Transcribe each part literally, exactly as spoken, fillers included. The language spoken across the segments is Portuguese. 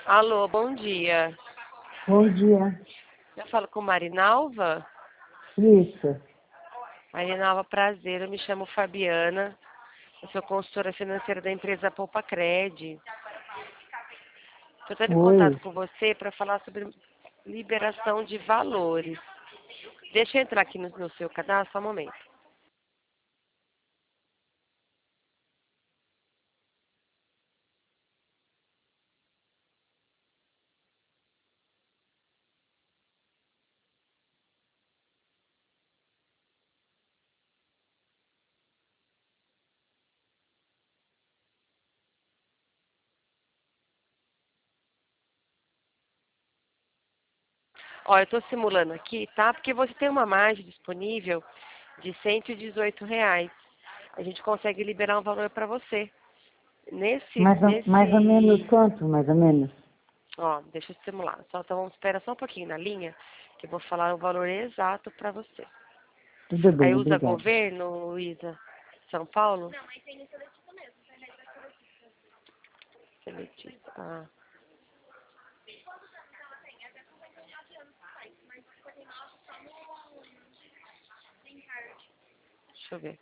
Alô, bom dia. Bom dia. Eu falo com Marinalva. Isso. Marinalva, prazer. Eu me chamo Fabiana. Eu sou consultora financeira da empresa Poupa Cred. Estou tendo contato Oi. com você para falar sobre liberação de valores. Deixa eu entrar aqui no, no seu cadastro, só um momento. Ó, eu estou simulando aqui, tá? Porque você tem uma margem disponível de cento e dezoito reais. A gente consegue liberar um valor para você. Nesse, Mais ou, mais ou menos nesse quanto, mais ou menos? Ó, deixa eu simular. Só, então vamos esperar só um pouquinho na linha, que eu vou falar o valor exato para você. Tudo Aí bem, usa obrigada. governo, Luísa? São Paulo? Seletista. Ah, deixa eu ver.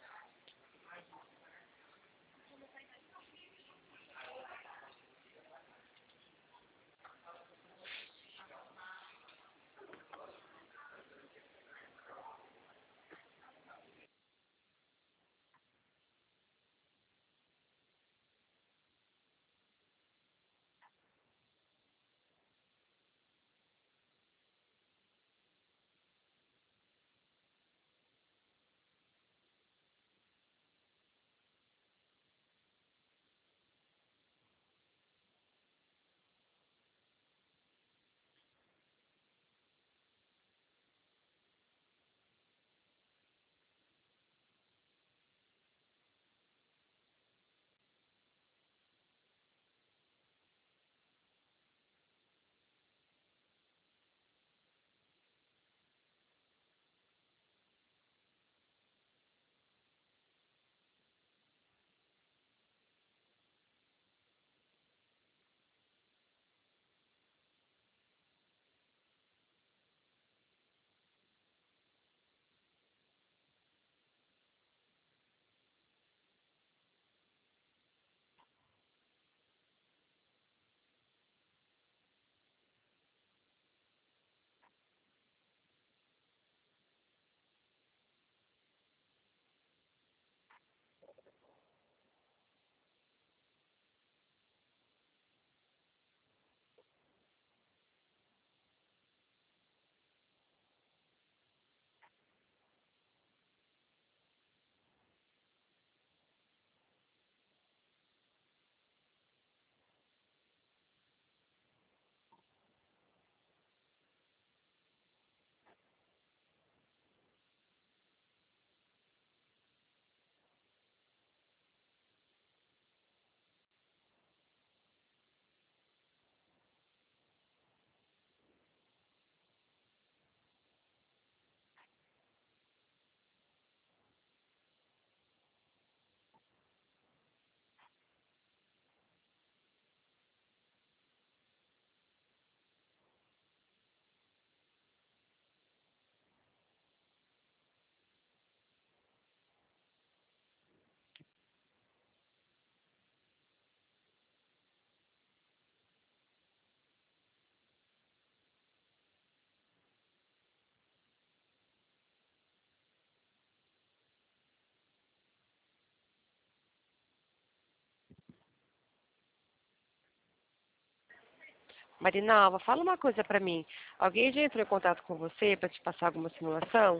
Marinalva, fala uma coisa para mim. Alguém já entrou em contato com você para te passar alguma simulação?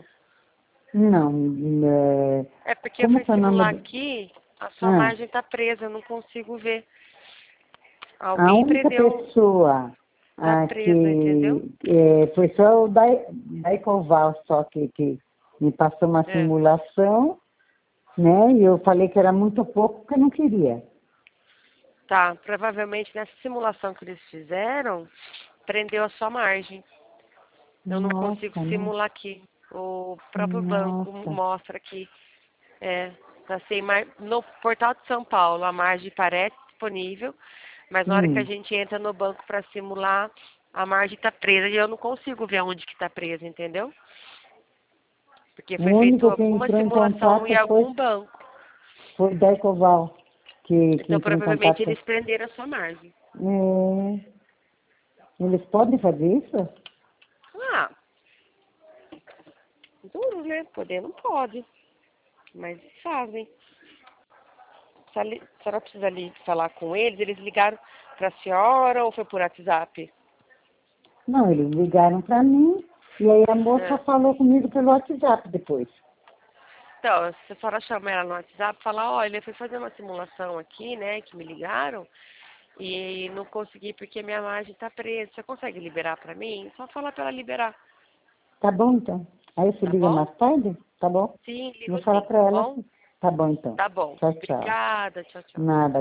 Não, é, É porque eu como fui que é o nome simular do... aqui, a sua Ah, margem está presa, eu não consigo ver. a Alguém única prendeu, pessoa tá ah, presa, entendeu? que é, foi só o Dai- Daicoval só que, que me passou uma É. simulação, né? E eu falei que era muito pouco porque eu não queria. Tá, provavelmente nessa simulação que eles fizeram, prendeu a sua margem. Eu não consigo Nossa, né? simular aqui. O próprio banco Nossa. mostra que é, tá sem mar... no portal de São Paulo a margem parece disponível, Mas na hora que a Hum. gente entra no banco para simular, a margem está presa e eu não consigo ver onde que está presa, entendeu? Porque O foi feito único que alguma entrou em simulação em contato foi, algum banco. foi o Decoval, que, que Então entrou em provavelmente contato. eles prenderam a sua margem. É, eles podem fazer isso? Ah, duro, né? Poder não pode. Mas fazem. Se a li- a senhora precisa ali falar com eles, eles ligaram para a senhora ou foi por WhatsApp? Não, eles ligaram para mim e aí a moça É. falou comigo pelo WhatsApp depois. Então, se a senhora chama ela no WhatsApp, fala, olha, eu fui fazer uma simulação aqui, né, que me ligaram, e não consegui porque minha margem está presa. Você consegue liberar para mim? Só falar para ela liberar, Tá bom, então. Aí você tá liga bom? mais tarde? Tá bom? Sim, Vou ligo falar sim, para tá ela. bom? Assim. Tá bom, então. Tá bom. Tchau, tchau. Obrigada, tchau, tchau. Nada.